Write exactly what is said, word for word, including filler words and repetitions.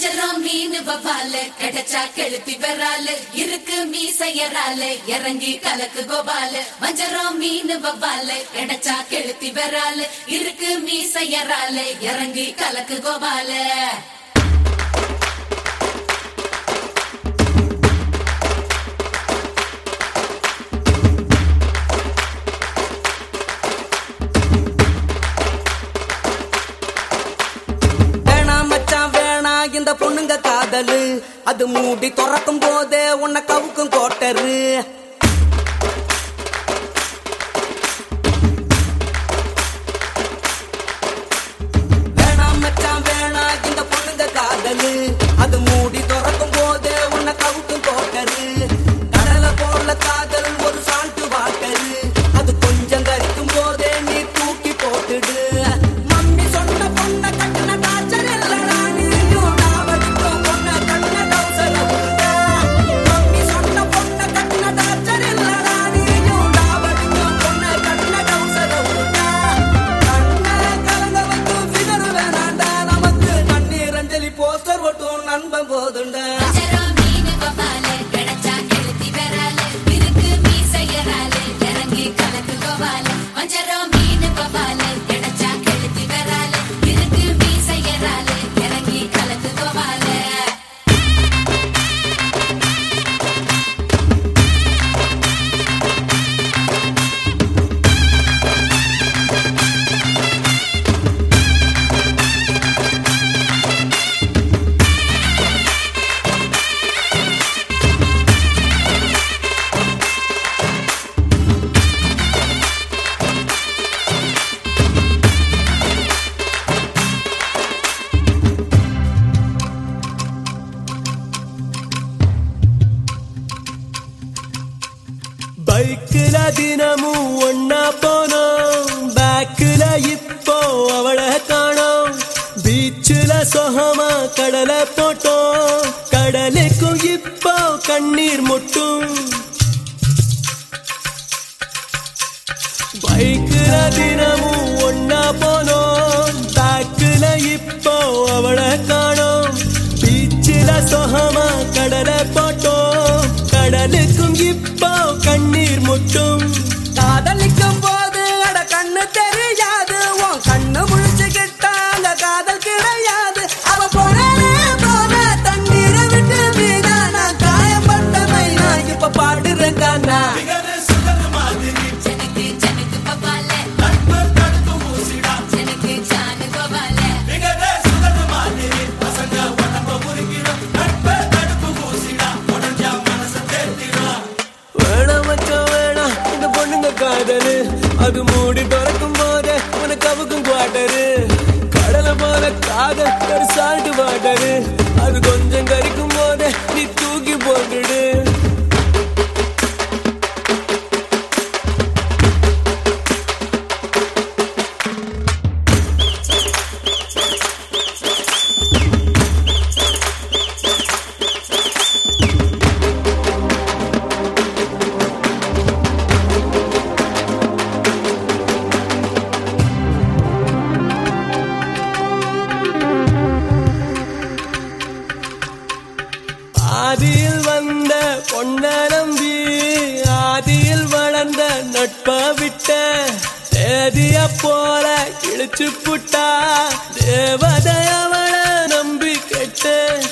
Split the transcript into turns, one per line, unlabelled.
வஞ்சரம் மீன் வவால கிடைச்சா கெளுத்தி வரால இருக்கு மீசையரால இறங்கி கலக்கு கோபால வஞ்சரம் மீன் வவால கிடைச்சா கெளுத்தி வரால இருக்கு மீசையரால இறங்கி கலக்கு கோபால
இந்த பொண்ணுங்க காதலு அது மூடி துறக்கும் போதே உன்னை கவுக்கும் கோட்டரு வேணாம் மச்சான் வேணா இந்த பொண்ணுங்க காதலு அது மூடி துறக்கும் போதே உன்னை கவுக்கும் கோட்டரு கடலை போல காதல் ஒரு சால்ட்டு வாட்டரு அது கொஞ்சம் கரிக்கும் போதே நீ தூக்கி போட்டுடு மம்மி சொன்ன பொண்ணை கட்டின டாச்சர் இல்லடா நண்பன் போதுண்ட பைக்குல தினமும் ஒன்னா போனோம் பேக்குல இப்போ அவளை காணோம் பீச்சுல சொகமா கடலை போட்டோம் கடலுக்கும் இப்போ கண்ணீர் முட்டும் பைக்குல தினமும் ஒன்னா போனோம் பேக்குல இப்போ அவளை காணோம் பீச்சுல சொகமா கடலை போட்டோம் கடலுக்கும் இப்போ கண்ணீர் முட்டும் காதலிக்கும் போது அட கண்ணு தெரியாது உன் கண்ணு முழிச்சுக்கிட்டா அந்த காதல் கிடையாது அவ போறானே போன தண்ணீரை விட்டு வீணா நான் காயப்பட்ட மைனா இப்ப பாடுறேன் கானா காதலு அது மூடி திறக்கும் போதே உனக்கு அவுக்கும் குவாட்டரு கடலை போல காதல் ஒரு சால்ட் வாட்டரு அது கொஞ்சம் கரிக்கும் போதே நீ தூக்கி போட்டுடு ஆதியில் வந்த பொன்ன நம்பி ஆதியில் வளர்ந்த நட்ப விட்ட தேதிய போல இழுச்சு புட்டா தேவதை அவளை நம்பி கெட்ட